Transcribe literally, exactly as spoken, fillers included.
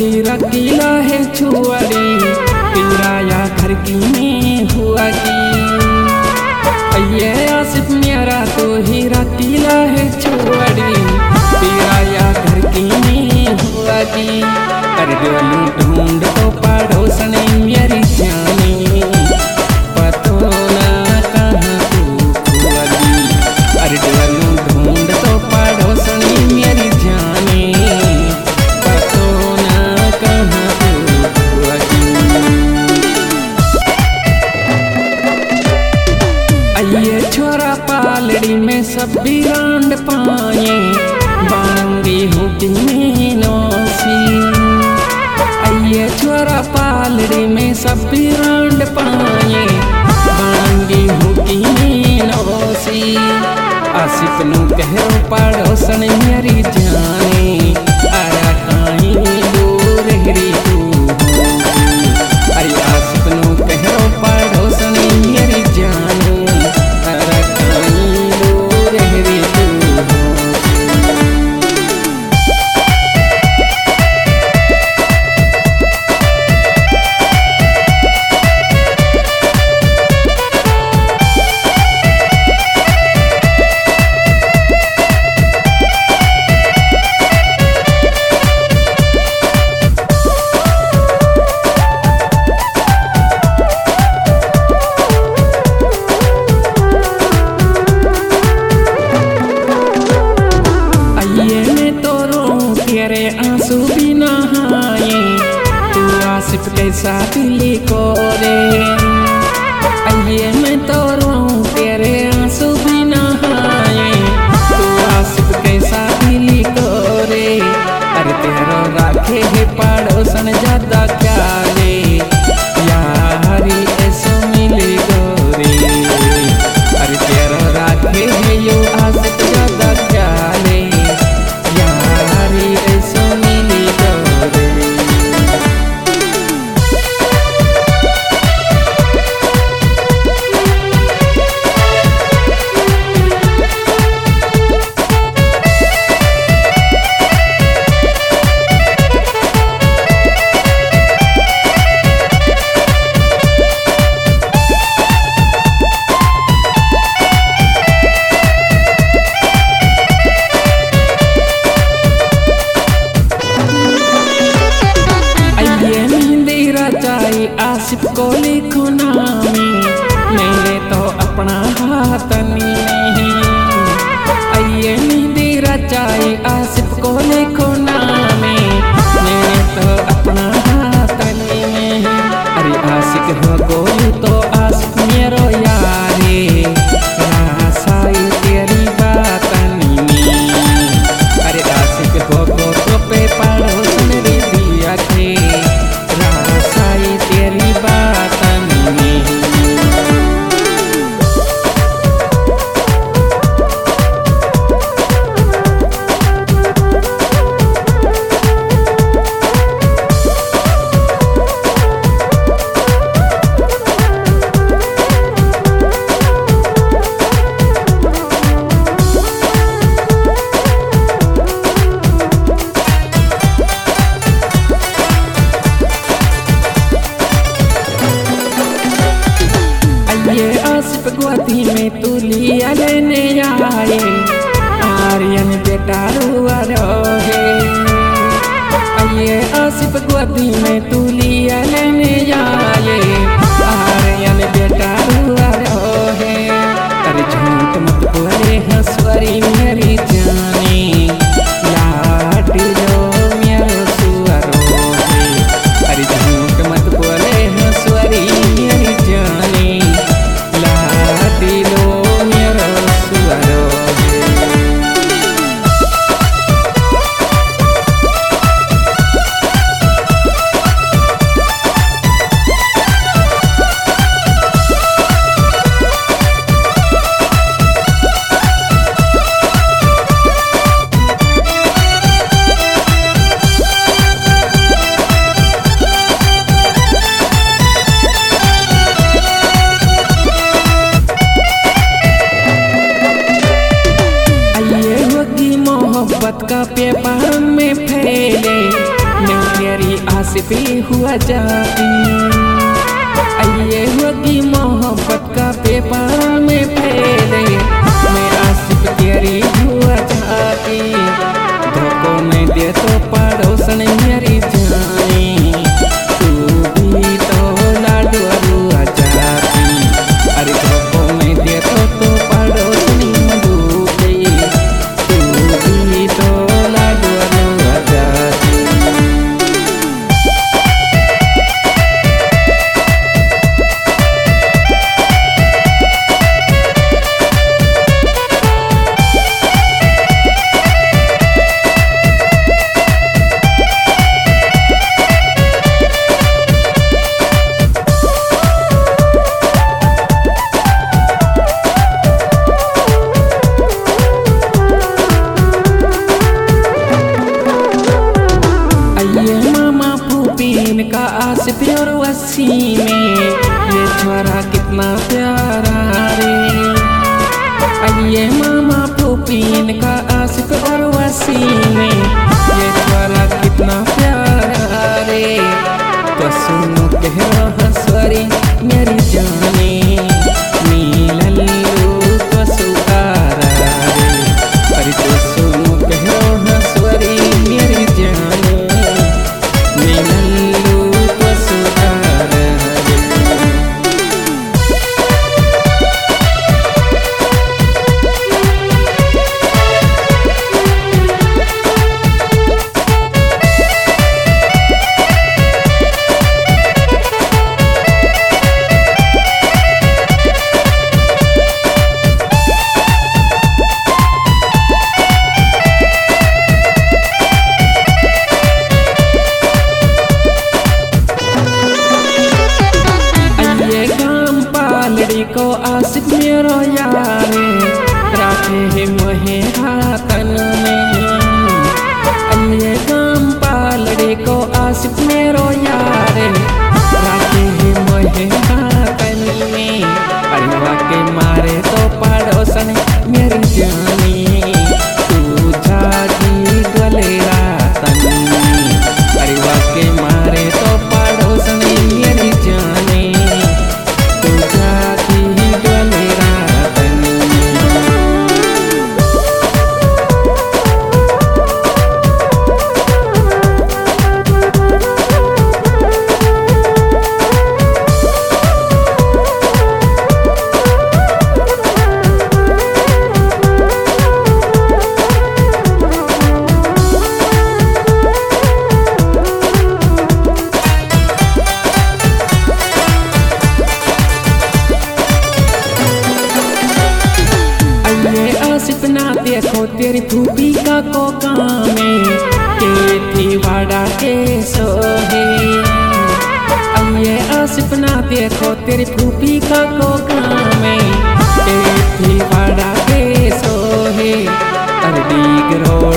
ही रकीला है छुआरी, किराया घर की में हुआ की। ये आसिफ मेरा तो ही रकीला है छुआरी, किराया घर की में हुआ की। कर डोलू ढूंढ तो पड़ोसन मेरी जाने, पतो ना कहाँ तू खुआ की। कर डोलू ढूंढ तो पड़ोसन मेरी जाने, पतो ना कहाँ तू खुआ की। ये छोरा पालड़ी में सब बिरांड पाए, बांगी हुकी में नौसी। ये छोरा पालड़ी में सब बिरांड पाए, बांगी हुकी में नौसी। आसिफ नू कहो पड़ोसन मेरी जाने, अरे काई दूर हरी तू होगी। अरे आसिफ नू कहो पड़ोसन मेरी जाने, अरे काई दूर हरी तू तेरे आंसू भी नहाए, तू आसिफ कैसा दिली को रे। आइए मैं तो रोऊं तेरे आंसू भी नहाए, तू आसिफ कैसा दिली को रे। अरे तेरो राखे है पड़ोसन ज्यादा क्या रे, यारी ऐसो मिले गोरे। अरे तेरो राखे है यो आसिफ ज्यादा क्या रे, आसिफ को लिखो नामी, मेरे तो अपना हाथ नहीं। आइए मेहंदी रचाई आसिफ को लिखो नामी, मेरे तो अपना हाथ नहीं। अरे आशिक हो गोलू तो आसिफ मेरो यारे, रासाई तेरी बात नहीं। अरे आशिक हो गो तो पे पड़ोसन रे दिया के, रासाई तेरी बात नहीं। आसिफ गोदी में तू लिया लेने आए, आर्यन बेटा रुआ रहे। ये आसिफ गोदी में तू लिया लेने आए, आर्यन बेटा रुआ रहे। अरे झूठ मत बोले हंसवरी मेरी जाने, लाटी लो मेरो सुअरो है। अरे झूठ मत बोले हंसवरी मेरी जाने, दिलो मेरो सुअरो है। मोहब्बत का पेपर में फैले, मैं तेरी आस पे हुआ जाती, ये होगी मोहब्बत का पेपर में फैले, मैं आसिफ तेरी हुआ जाती, धोखों में दे तो पड़ोसन मेरी जानी, तू भी तो लाडू हुआ जाती, अरे धोखों में दे तो तो पड़ोसनी मधुबी, तू भी तो लाडू हुआ जाती। का आसिफ और वसी में ये छोरा कितना प्यारा रे, ये मामा पुपीन का आसिफ और वसी में ये छोरा कितना प्यारा रे, तो सुनो कह हंसरी मेरी जाने मिलन लो तो सुहारा रे, अरे तो सुनो कह हंसरी मेरी जाने मिलन को आसिफ मेरो यारे राखे है मोहे हाथन में, अन्य गाम पालड़े को आसिफ मेरो यारे राखे है मोहे हाथन में, अरे के मारे तो पड़ोसन मेरी जानी, तू जागी गले रातन में, अरे के मारे तो पड़ोसन मेरी जानी, सपना देखो तेरी फूफी का को कामे के थी वाड़ा के सोहे, ये सपना देखो तेरी फूफी का को कामे के थी वाड़ा के सोहे, अरे दीगरो